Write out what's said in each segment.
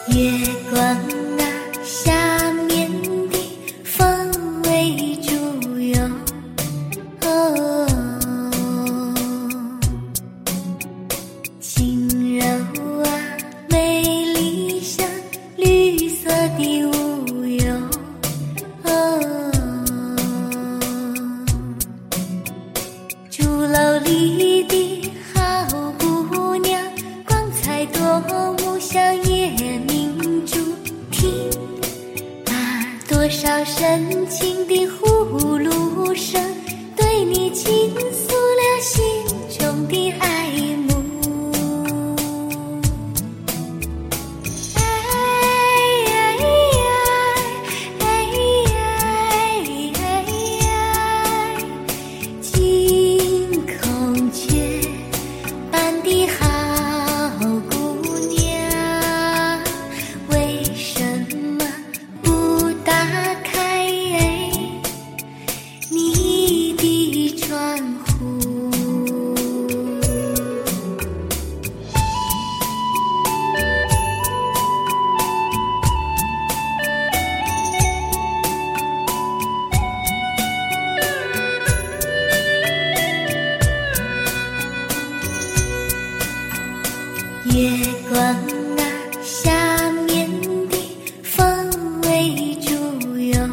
月光啊，下面的风为主哟。轻柔啊，美丽像绿色的雾哟。朱楼里的好姑娘，光彩夺目像夜明珠。听啊，多少深情的呼噜声，对你倾诉了心中的爱慕。惊孔雀般的好姑娘，为什么不打开你的窗户？月光啊，下面的风为主哟。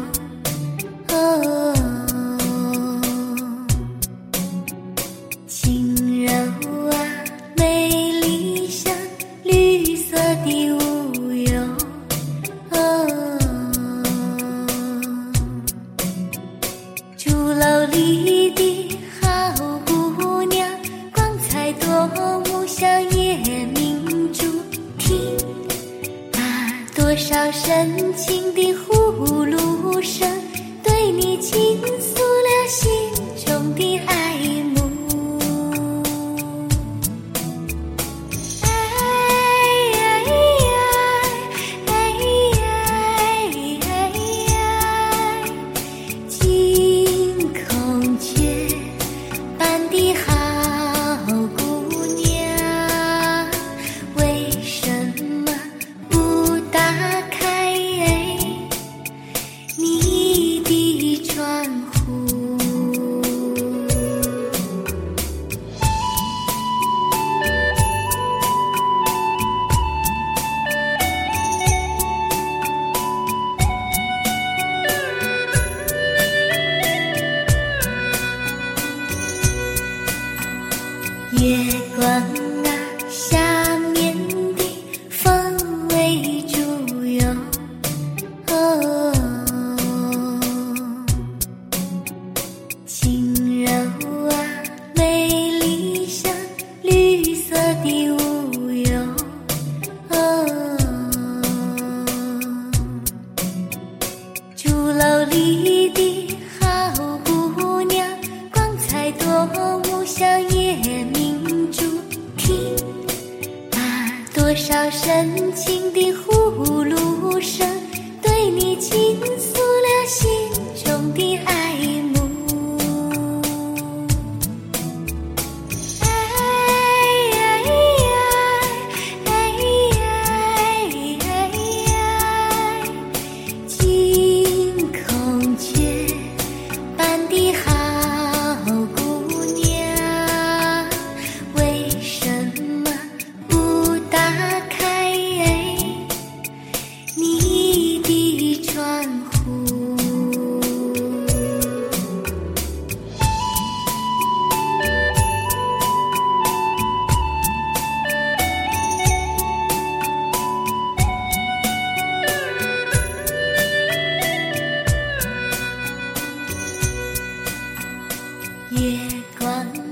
轻柔啊，美丽像绿色的雾哟。朱楼里的好姑娘，光彩夺目像夜明珠。听啊，多少深情的呼噜声，对你倾诉了心中的爱慕。惊孔雀般的好姑娘，为什么不打开你的窗户？月光啊，下面的风为主哟。轻柔啊，美丽像绿色的雾哟。朱楼里的好姑娘，光彩夺目像夜明珠。听啊，多少深情的呼噜声，对你倾诉了心中的爱慕。惊孔雀般的好姑娘，为什么不打开你的窗户？月光